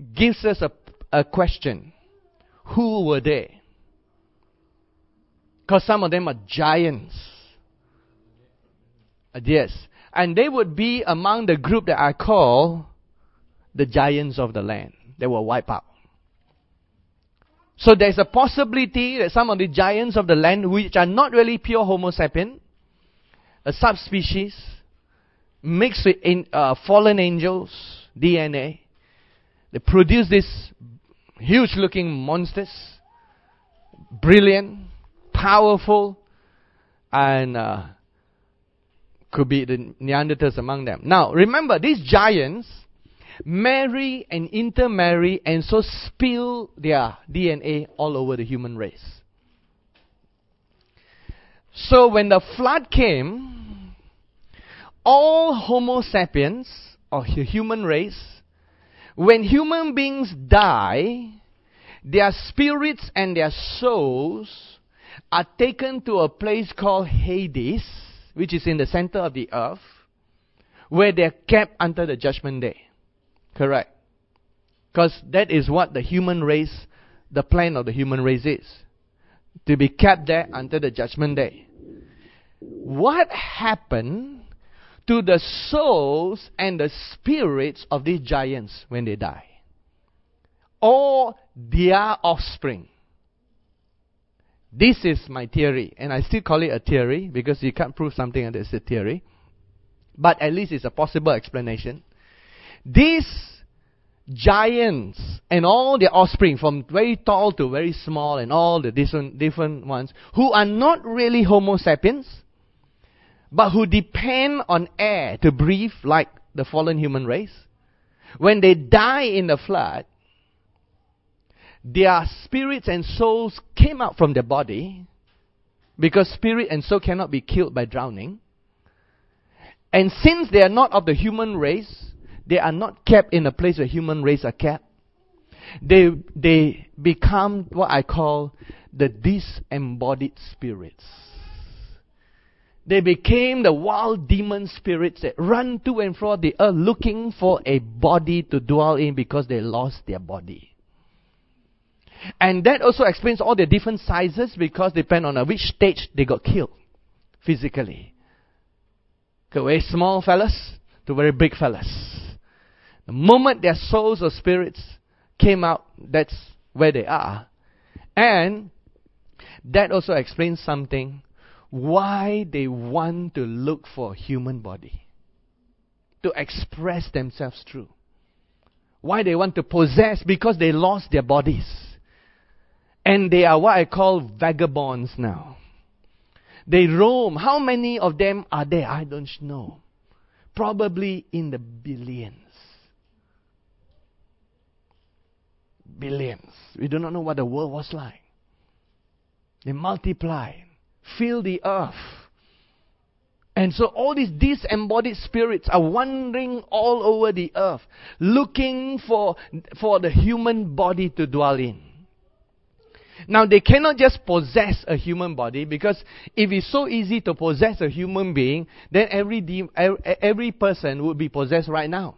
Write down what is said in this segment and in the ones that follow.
gives us a question. Who were they? Because some of them are giants. Yes. And they would be among the group that I call the giants of the land. They were wiped out. So there's a possibility that some of the giants of the land, which are not really pure Homo sapien, a subspecies, mixed with fallen angels, DNA, they produce these huge-looking monsters, brilliant, powerful, and could be the Neanderthals among them. Now, remember, these giants marry and intermarry and so spill their DNA all over the human race. So when the flood came, all Homo sapiens, or the human race, when human beings die, their spirits and their souls are taken to a place called Hades, which is in the center of the earth, where they're kept until the judgment day. Correct. Because that is what the human race, the plan of the human race is. To be kept there until the judgment day. What happened to the souls and the spirits of these giants when they die? Or their offspring? This is my theory, and I still call it a theory because you can't prove something and it's a theory. But at least it's a possible explanation. These giants and all their offspring, from very tall to very small and all the different ones, who are not really Homo sapiens, but who depend on air to breathe like the fallen human race, when they die in the flood, their spirits and souls came out from their body, because spirit and soul cannot be killed by drowning. And since they are not of the human race, they are not kept in a place where human race are kept. They become what I call the disembodied spirits. They became the wild demon spirits that run to and fro the earth looking for a body to dwell in because they lost their body. And that also explains all the different sizes, because depend on which stage they got killed physically. Very small fellas to very big fellas. The moment their souls or spirits came out, that's where they are. And that also explains something, why they want to look for a human body to express themselves through. Why they want to possess, because they lost their bodies. And they are what I call vagabonds now. They roam. How many of them are there? I don't know. Probably in the billions. Billions. We do not know what the world was like. They multiply, fill the earth. And so all these disembodied spirits are wandering all over the earth, looking for the human body to dwell in. Now, they cannot just possess a human body, because if it's so easy to possess a human being, then every person would be possessed right now.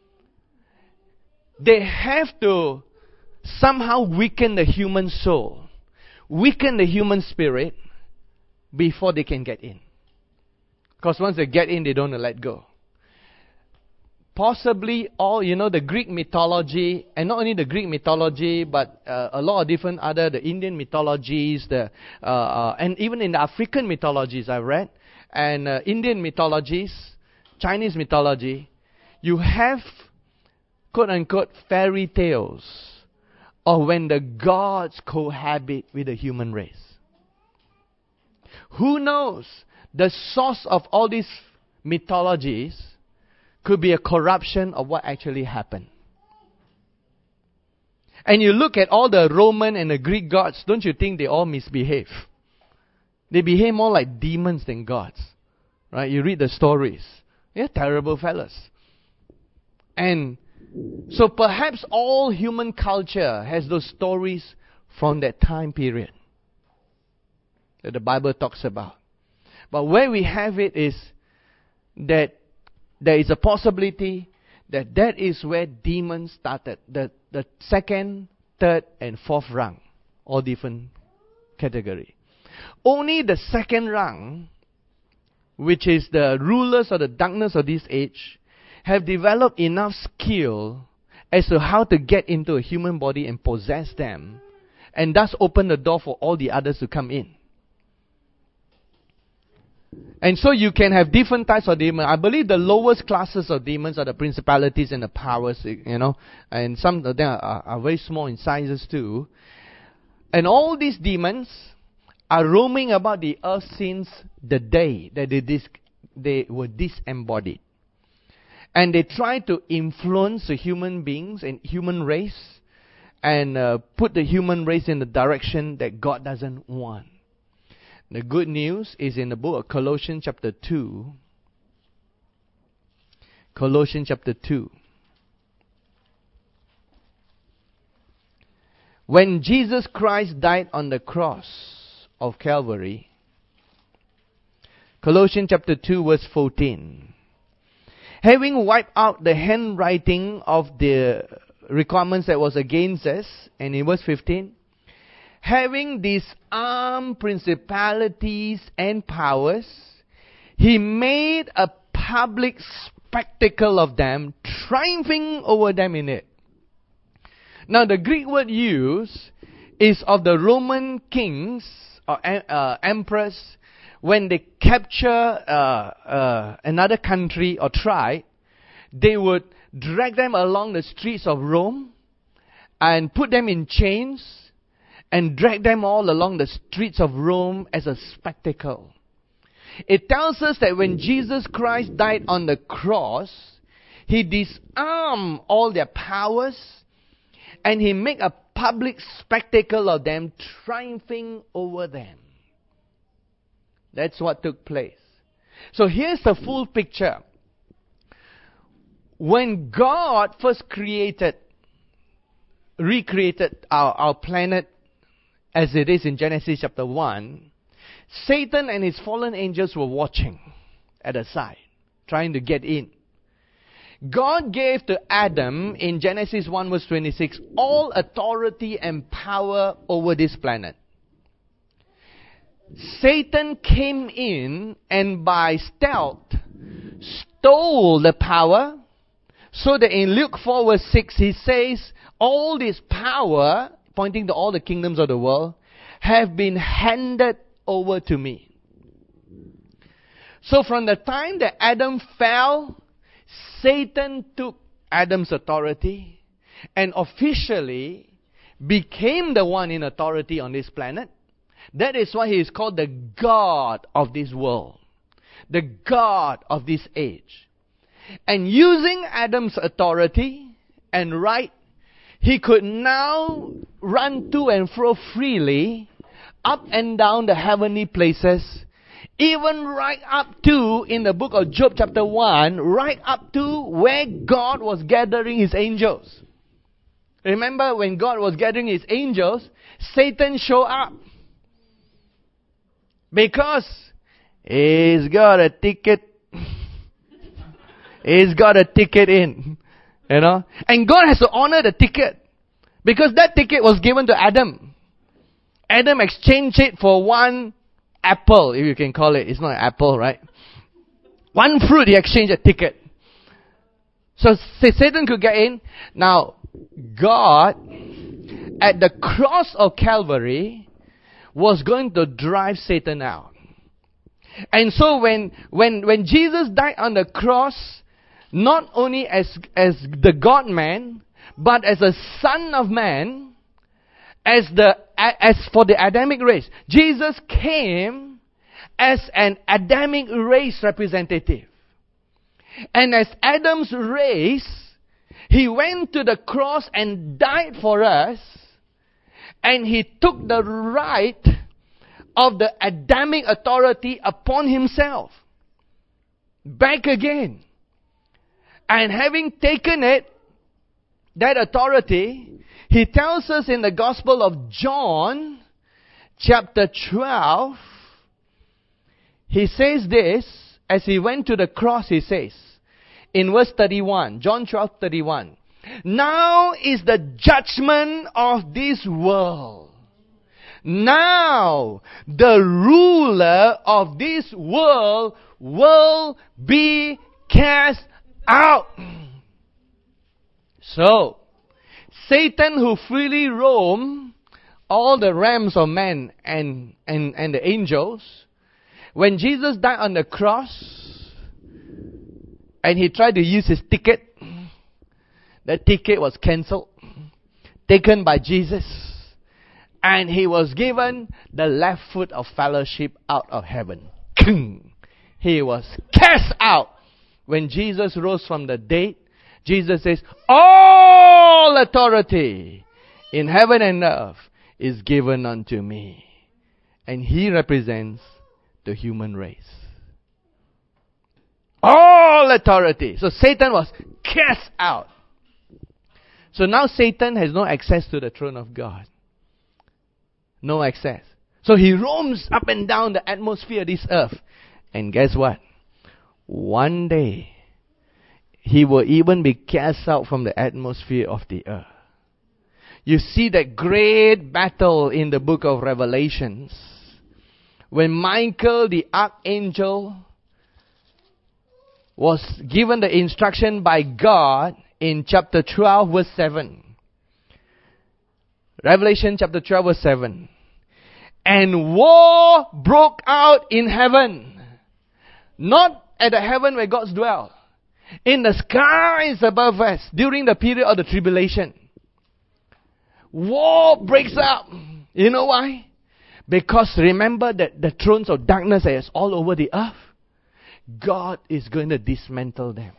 They have to somehow weaken the human soul, weaken the human spirit before they can get in. Because once they get in, they don't let go. Possibly all, the Greek mythology, and not only the Greek mythology, but a lot of different other, the Indian mythologies, and even in the African mythologies I've read, and Indian mythologies, Chinese mythology, you have, quote-unquote, fairy tales of when the gods cohabit with the human race. Who knows? The source of all these mythologies could be a corruption of what actually happened. And you look at all the Roman and the Greek gods, don't you think they all misbehave? They behave more like demons than gods. Right? You read the stories. They're terrible fellas. And so perhaps all human culture has those stories from that time period that the Bible talks about. But where we have it is that there is a possibility that is where demons started. The second, third, and fourth rung, all different category. Only the second rung, which is the rulers of the darkness of this age, have developed enough skill as to how to get into a human body and possess them, and thus open the door for all the others to come in. And so you can have different types of demons. I believe the lowest classes of demons are the principalities and the powers, and some of them are very small in sizes too. And all these demons are roaming about the earth since the day that they were disembodied. And they try to influence the human beings and human race and put the human race in the direction that God doesn't want. The good news is in the book of Colossians chapter 2. Colossians chapter 2. When Jesus Christ died on the cross of Calvary, Colossians chapter 2 verse 14. Having wiped out the handwriting of the requirements that was against us, and in verse 15, having disarmed principalities and powers, he made a public spectacle of them, triumphing over them in it. Now the Greek word used is of the Roman kings or emperors. When they capture another country or tribe, they would drag them along the streets of Rome and put them in chains and drag them all along the streets of Rome as a spectacle. It tells us that when Jesus Christ died on the cross, he disarmed all their powers and he made a public spectacle of them, triumphing over them. That's what took place. So here's the full picture. When God first recreated our planet as it is in Genesis chapter 1, Satan and his fallen angels were watching at the side, trying to get in. God gave to Adam in Genesis 1 verse 26 all authority and power over this planet. Satan came in and by stealth stole the power, so that in Luke 4 verse 6 he says, all this power, pointing to all the kingdoms of the world, have been handed over to me. So from the time that Adam fell, Satan took Adam's authority and officially became the one in authority on this planet. That is why he is called the God of this world, the God of this age. And using Adam's authority and right, he could now run to and fro freely, up and down the heavenly places, even right up to, in the book of Job chapter 1, right up to where God was gathering his angels. Remember when God was gathering his angels, Satan showed up. Because he's got a ticket. He's got a ticket in. And God has to honor the ticket. Because that ticket was given to Adam. Adam exchanged it for one apple, if you can call it. It's not an apple, right? One fruit, he exchanged a ticket. So Satan could get in. Now, God, at the cross of Calvary, was going to drive Satan out. And so when Jesus died on the cross, not only as the God-man, but as a Son of Man, as for the Adamic race, Jesus came as an Adamic race representative. And as Adam's race, he went to the cross and died for us. And he took the right of the Adamic authority upon himself. Back again. And having taken it, that authority, he tells us in the Gospel of John, chapter 12, he says this, as he went to the cross, he says, in verse 31, John 12:31. Now is the judgment of this world. Now the ruler of this world will be cast out. So, Satan, who freely roamed all the realms of men and the angels, when Jesus died on the cross and he tried to use his ticket, the ticket was cancelled, taken by Jesus, and he was given the left foot of fellowship out of heaven. He was cast out. When Jesus rose from the dead, Jesus says, all authority in heaven and earth is given unto me. And he represents the human race. All authority. So Satan was cast out. So now Satan has no access to the throne of God. No access. So he roams up and down the atmosphere of this earth. And guess what? One day, he will even be cast out from the atmosphere of the earth. You see that great battle in the book of Revelations. When Michael, the archangel, was given the instruction by God in chapter 12, verse 7. Revelation chapter 12, verse 7. And war broke out in heaven. Not at the heaven where God dwells. In the skies above us during the period of the tribulation. War breaks out. You know why? Because remember that the thrones of darkness is all over the earth. God is going to dismantle them.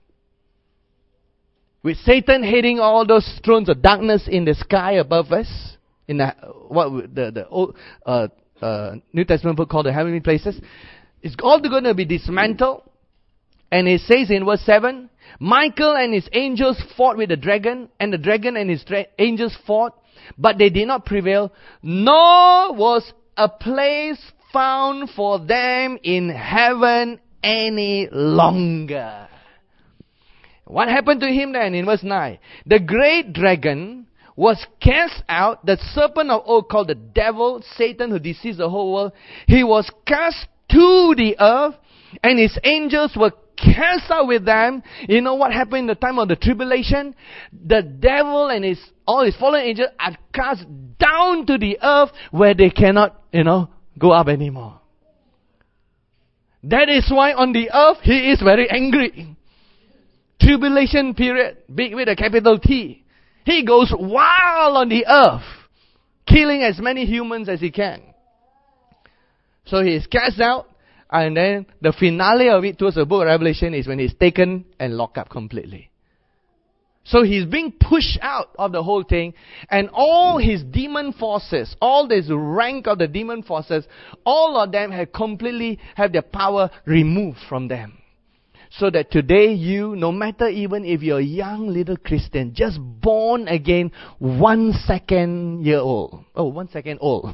With Satan hitting all those thrones of darkness in the sky above us, in the old New Testament book called the heavenly places, it's all going to be dismantled. And it says in verse 7, Michael and his angels fought with the dragon, and the dragon and his angels fought, but they did not prevail, nor was a place found for them in heaven any longer. What happened to him then in verse 9? The great dragon was cast out, the serpent of old called the devil, Satan, who deceives the whole world. He was cast to the earth, and his angels were cast out with them. You know what happened in the time of the tribulation? The devil and all his fallen angels are cast down to the earth where they cannot, go up anymore. That is why on the earth he is very angry. Tribulation period, big with a capital T. He goes wild on the earth, killing as many humans as he can. So he is cast out. And then the finale of it towards the book of Revelation is when he's taken and locked up completely. So he's being pushed out of the whole thing. And all his demon forces, all this rank of the demon forces, all of them have completely have their power removed from them. So that today you, no matter even if you're a young little Christian, just born again 1 second old.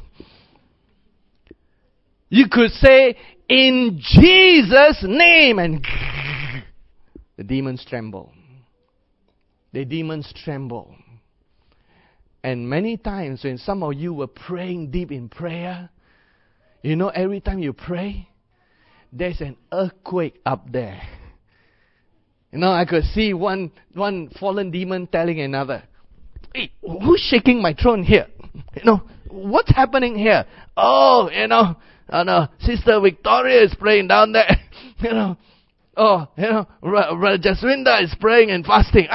You could say, in Jesus' name, and the demons tremble. The demons tremble. And many times when some of you were praying deep in prayer, every time you pray, there's an earthquake up there. I could see one fallen demon telling another, hey, who's shaking my throne here? What's happening here? Oh, Sister Victoria is praying down there. Jaswinda is praying and fasting.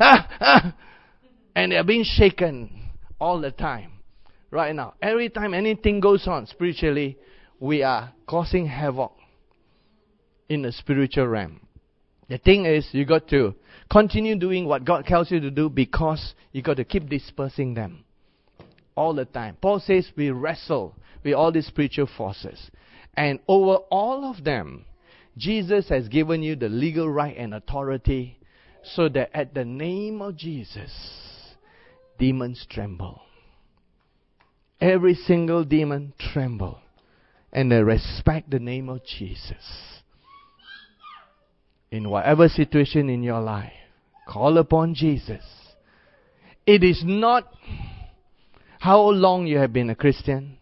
And they're being shaken all the time. Right now. Every time anything goes on spiritually, we are causing havoc in the spiritual realm. The thing is, you got to continue doing what God tells you to do, because you got to keep dispersing them all the time. Paul says we wrestle with all these spiritual forces. And over all of them, Jesus has given you the legal right and authority, so that at the name of Jesus, demons tremble. Every single demon tremble. And they respect the name of Jesus. in whatever situation in your life, call upon Jesus. It is not how long you have been a Christian.